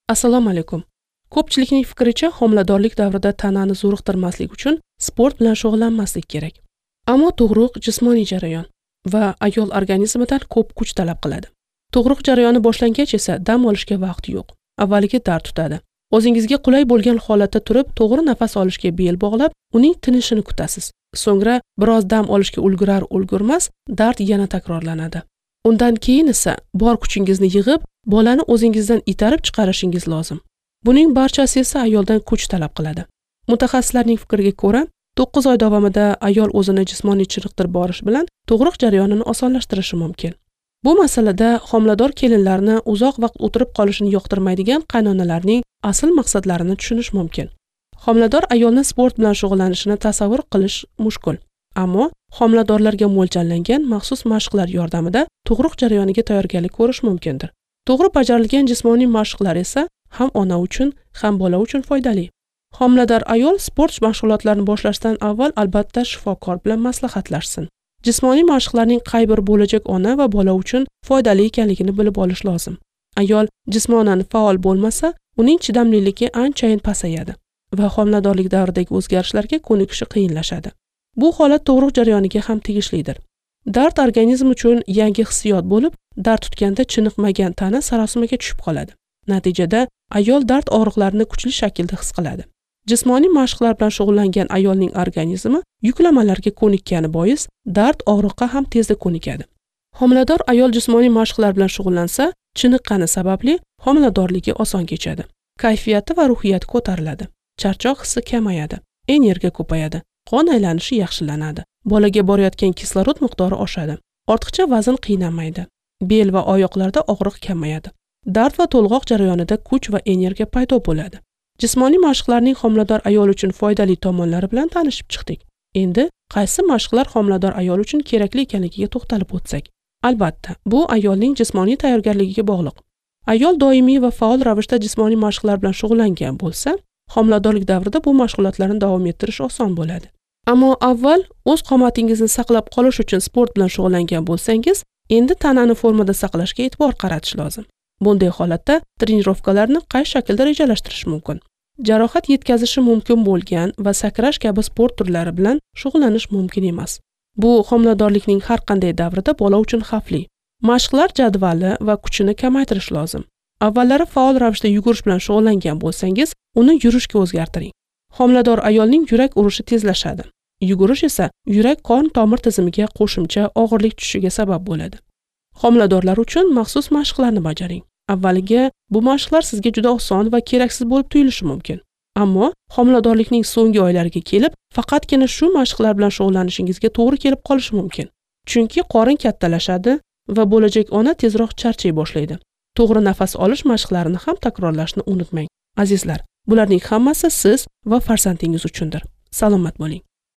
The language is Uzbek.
Assalomu alaykum. Ko'pchilikning fikricha homiladorlik davrida tanani zo'riqtirmaslik uchun sport bilan shug'ullanmaslik kerak. Ammo tug'ruq jismoniy jarayon va ayol organizmidan ko'p kuch talab qiladi. Tug'ruq jarayoni boshlangach esa dam olishga vaqt yo'q. Avvaliga dard tutadi. O'zingizga qulay bo'lgan holatda turib, to'g'ri nafas olishga bel bog'lab, uning tinishini kutasiz. So'ngra biroz dam olishga ulgurmas, dard yana takrorlanadi. Undan keyin esa bor kuchingizni yig'ib, bolani o'zingizdan itarib chiqarishingiz lozim. Buning barchasi esa ayoldan kuch talab qiladi. Mutaxassislarning fikriga ko'ra, 9 oy davomida ayol o'zini jismoniy chiniqtirib borish bilan tug'ruq jarayonini osonlashtirishi mumkin. Bu masalada homilador kelinlarni uzoq vaqt o'tirib qolishini yoqtirmaydigan qaynonalarning asl maqsadlarini tushunish mumkin. Homilador ayolni sport bilan shug'ullanishini tasavvur qilish mushkul. Ammo homiladorlarga mo'ljallangan maxsus mashqlar yordamida tug'ruq jarayoniga tayyorgarlik ko'rish mumkindir. To'g'ri bajarilgan jismoniy mashqlar esa ham ona uchun, ham bola uchun foydali. Homilador ayol sport mashg'ulotlarini boshlashdan avval albatta shifokor bilan maslahatlashsin. Jismoniy mashqlarning qay bir bo'lajak ona va bola uchun foydali ekanligini bilib olish lozim. Ayol jismonan faol bo'lmasa, uning chidamliligi anchayin pasayadi va homiladorlik davridagi o'zgarishlarga ko'nikishi qiyinlashadi. Bu holat tug'ruq jarayoniga ham tegishlidir. Dard organizm uchun yangi hissiyot bo'lib, dard tutganda chiniqmagan tana sarosimaga tushib qoladi. Natijada ayol dard og'riqlarini kuchli shaklda his qiladi. Jismoniy mashqlar bilan shug'ullangan ayolning organizmi yuklamalarga ko'nikkani bois dard og'riqqa ham tezda ko'nikadi. Homilador ayol jismoniy mashqlar bilan shug'ullansa, chiniqqani sababli homiladorligi oson kechadi. Kayfiyati va ruhiyati ko'tariladi. Charchoq hissi kamayadi, energiya ko'payadi, qon aylanishi yaxshilanadi. Bolaga borayotgan kislorod miqdori oshadi. Ortiqcha vazn qiynamaydi. Bel va oyoqlarda og'riq kamayadi. Dard va to'lg'oq jarayonida kuch va energiya paydo bo'ladi. Jismoniy mashqlarning homilador ayol uchun foydali tomonlari bilan tanishib chiqdik. Endi qaysi mashqlar homilador ayol uchun kerakli ekanligiga to'xtalib o'tsak. Albatta, bu ayolning jismoniy tayyorgarligiga bog'liq. Ayol doimiy va faol ravishda jismoniy mashqlar bilan shug'ullangan bo'lsa, homiladorlik davrida bu mashg'ulotlarni davom ettirish oson bo'ladi. Ammo avval o'z qomatingizni saqlab qolish uchun sport bilan shug'ullangan bo'lsangiz, endi tanani formada saqlashga e'tibor qaratish lozim. Bunday holatda trenirovkalarni qay shaklda rejalashtirish mumkin? Jarohat yetkazishi mumkin bo'lgan va sakrash kabi sport turlari bilan shug'ullanish mumkin emas. Bu homiladorlikning har qanday davrida bola uchun xavfli. Mashqlar jadvali va kuchini kamaytirish lozim. Avvallari faol ravishda yugurish bilan shug'ullangan bo'lsangiz, uni yurishga o'zgartiring. Homilador ayolning yurak urishi tezlashadi. Yugurish esa yurak qon tomir tizimiga qo'shimcha og'irlik tushishiga sabab bo'ladi. Homiladorlar uchun maxsus mashqlarni bajaring. Avvaliga bu mashqlar sizga juda oson va keraksiz bo'lib tuyulishi mumkin. Ammo homiladorlikning so'nggi oylariga kelib, faqatgina shu mashqlar bilan shug'ullanishingizga to'g'ri kelib qolishi mumkin. Chunki qorin kattalashadi va bo'lajak ona tezroq charchay boshlaydi. To'g'ri nafas olish mashqlarini ham takrorlashni unutmang. Azizlar, bularning hammasi siz va farzandingiz uchundir. Salomat bo'ling.